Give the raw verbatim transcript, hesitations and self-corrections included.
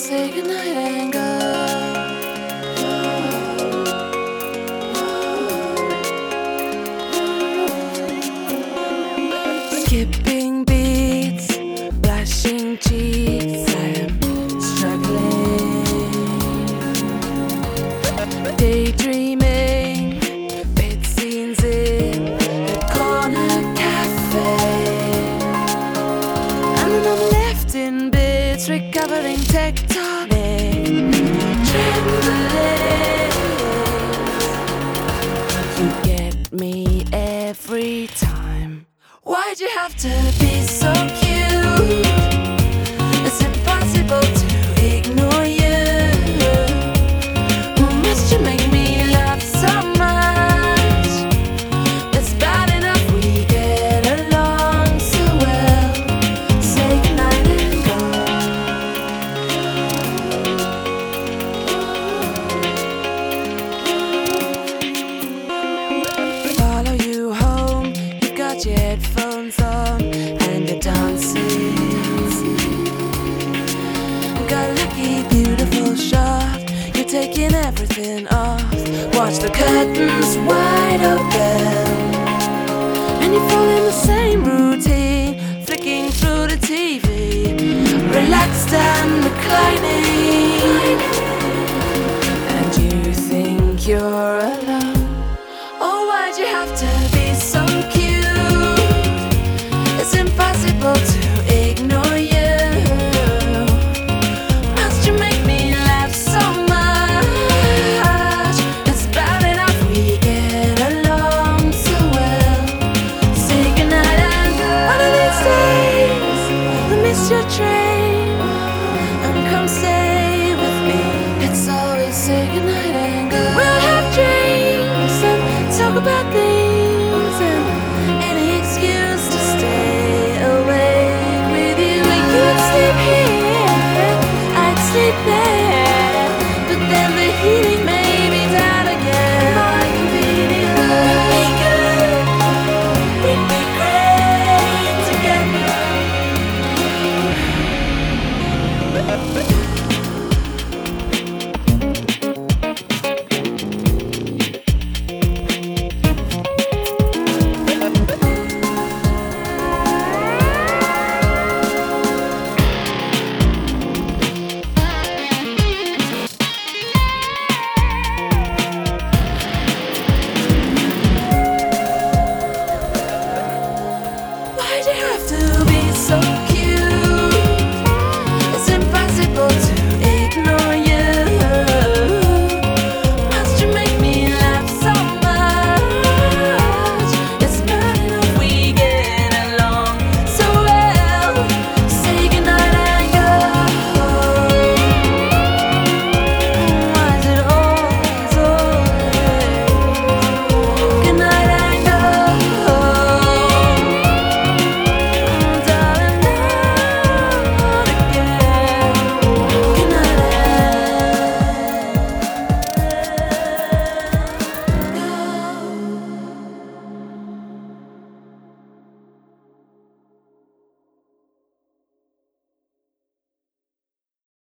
say goodnight and go. Skipping beats, blushing cheeks, I am struggling. Daydreaming, bed scenes in a corner cafe. And then I'm left in bits, recovering tectonic trembling. You get me every time. Why'd you have to be so cute? It's impossible to ignore you. Must you make me laugh so much? It's bad enough we get along so well. Say goodnight and go. Follow you home, you've got your headphones on and you're dancing. Got a lucky, beautiful shot, you're taking everything off. Watch the curtains wide open, and you fall in the same routine, flicking through the T V, relaxed and reclining. And you think you're alone. Oh, why'd you have to be so cute? It's impossible to ignore you. Must you make me laugh so much? It's bad enough we get along so well. Say goodnight and go. One of these days I'll miss your train and come stay with me. It's always say goodnight and go. We'll have drinks and talk about things and any excuse to stay awake with you. You'd sleep here, I'd sleep there, but then the heating may be down again. More convenient. We'd be good, we'd be great together. Why'd you have to be so cute?